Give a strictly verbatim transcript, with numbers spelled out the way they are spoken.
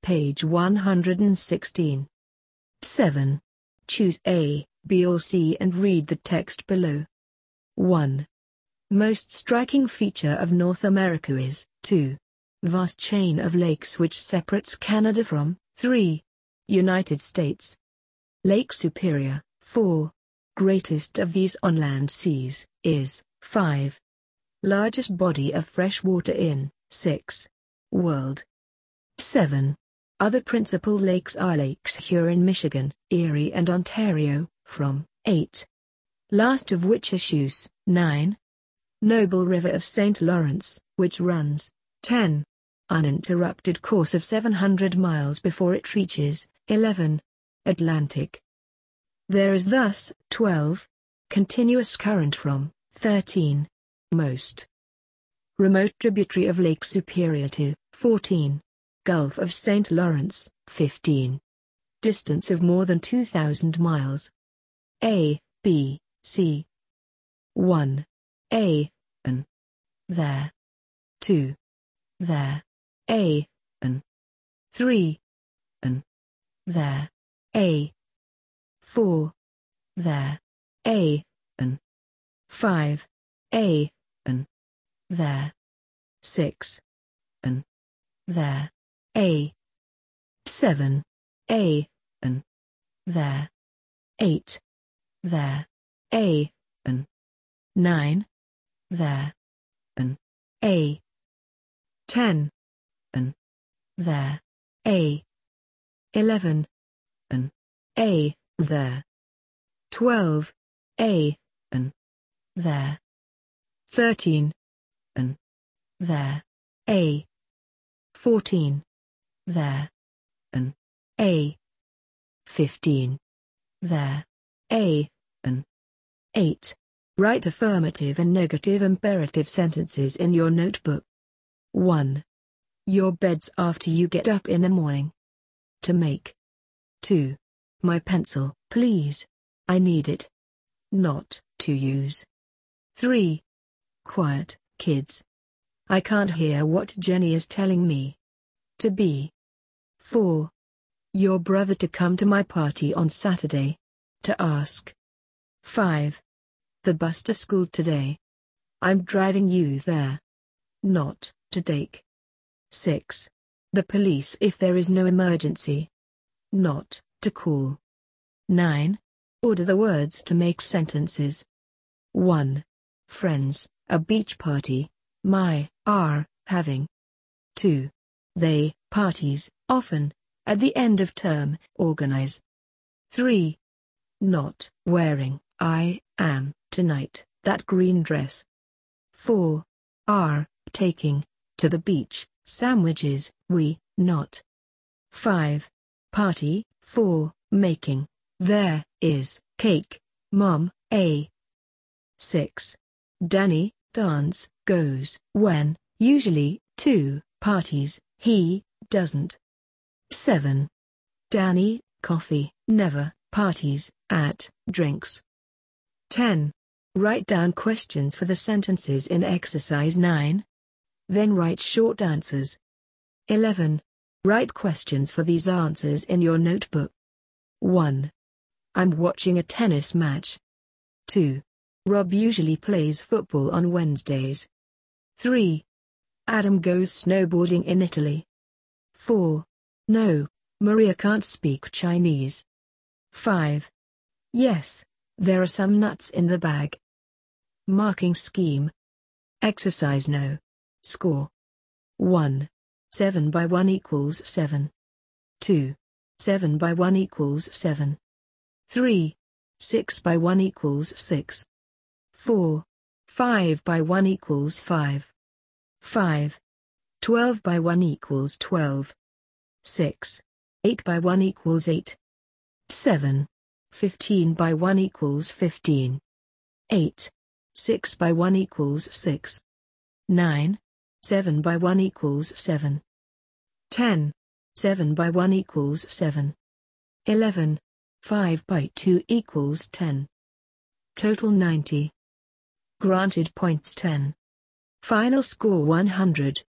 page one hundred sixteen. seven. Choose A, B or C and read the text below. one. Most striking feature of North America is, two. Vast chain of lakes which separates Canada from, three. United States. Lake Superior, four. Greatest of these on-land seas, is, five. Largest body of fresh water in, six. World. seven. Other principal lakes are Lakes Huron, Michigan, Erie and Ontario, from, eight. Last of which is Shoes, nine. Noble River of Saint Lawrence, which runs, ten. Uninterrupted course of seven hundred miles before it reaches, eleven. Atlantic. There is thus, twelve. Continuous current from, thirteen. Most. Remote tributary of Lake Superior to, fourteen. Gulf of Saint Lawrence, fifteen. Distance of more than two thousand miles. A, B, C. one. A, N. There. two. There. A, N. three. N. There. A. four. There. A, N. five. A, N. There. six. N. There. A. seven. A, N. There. eight. There. A, N. nine. There. N. A. ten. N. There. A. eleven. N. A. There. twelve. A. N. There. thirteen. N. There. A. fourteen. There. N. A. fifteen. There. A. N. eight. Write affirmative and negative imperative sentences in your notebook. one. Your beds after you get up in the morning. To make. two. My pencil, please. I need it. Not to use. three. Quiet, kids. I can't hear what Jenny is telling me. To be. four. Your brother to come to my party on Saturday. To ask. five. The bus to school today. I'm driving you there. Not to take. six. The police if there is no emergency. Not to call. nine. Order the words to make sentences. one. Friends, a beach party, my, are, having. two. They, parties, often, at the end of term, organize. three. Not wearing, I, am, tonight, that green dress. four. Are, taking, to the beach, sandwiches, we, not. five. Party, four, making, there, is, cake, mom, a. six. Danny, dance, goes, when, usually, to, parties, he, doesn't. seven. Danny, coffee, never, parties, at, drinks. ten. Write down questions for the sentences in exercise nine. Then write short answers. eleven. Write questions for these answers in your notebook. one. I'm watching a tennis match. two. Rob usually plays football on Wednesdays. three. Adam goes snowboarding in Italy. four. No, Maria can't speak Chinese. five. Yes, there are some nuts in the bag. Marking scheme. Exercise no. Score. one. seven by one equals seven. two. seven by one equals seven. three. six by one equals six. four. five by one equals five. five. twelve by one equals twelve. six. eight by one equals eight. seven. fifteen by one equals fifteen. eight. six by one equals six. nine. seven by one equals seven. ten. seven by one equals seven. eleven. five by two equals ten. Total ninety. Granted points ten. Final score one hundred.